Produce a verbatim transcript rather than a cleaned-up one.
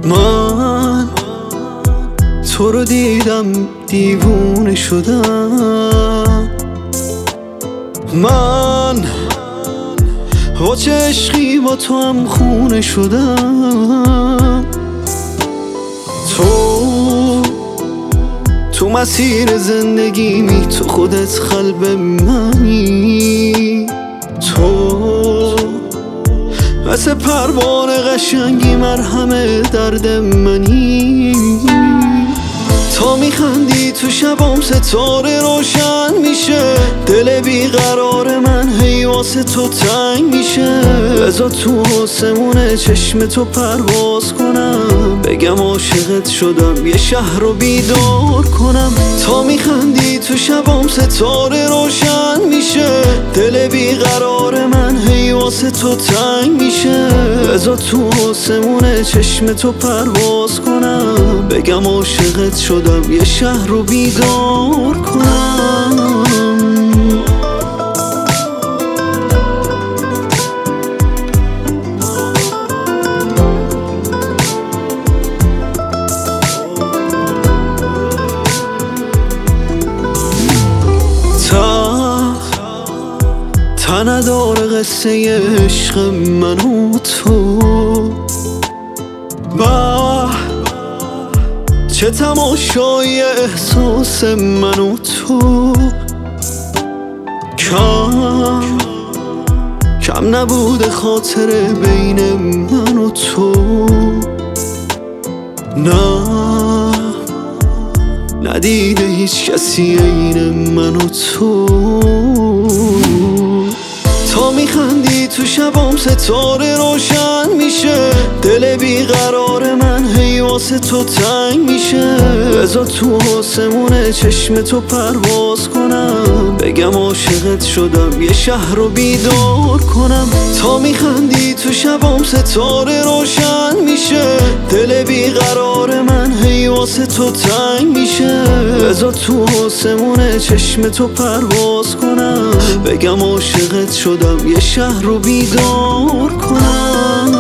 من تو رو دیدم دیوونه شدم، من با چه عشقی با تو هم خونه شدم. تو تو مسیر زندگیمی، تو خودت قلب منی، تو مثل پروانه قشنگی مرهم درد منی. تا میخندی تو شبام ستاره روشن میشه، دل بیقرار من هی واسه تو تنگ میشه. بذار تو آسمون چشم تو پرواز کنم، بگم عاشقت شدم یه شهر رو بیدار کنم. تا میخندی تو شبام ستاره روشن میشه، دل بیقرار من هی واسه تو تنگ میشه. بذار تو آسمون چشم تو پرواز کنم، بگم عاشقت شدم یه شهر رو بیدار کنم. تا تا نداره قصه عشق من و تو، با چه تماشای احساس من و تو. کم کم نبوده خاطره بین من و تو، نه ندیده هیچ کسی عین من و تو. تا میخندی تو شبام ستاره روشن میشه، دل بیقرار من هی واسه تو تنگ میشه. بذار تو آسمون چشم تو پرواز کنم، بگم عاشقت شدم یه شهر رو بیدار کنم. تا میخندی تو شبام ستاره روشن میشه، دل بیقرار من هی واسه تو تنگ میشه. بذار تو آسمون چشم تو پرواز کنم، بگم عاشقت شدم یه شهر رو بیدار کنم.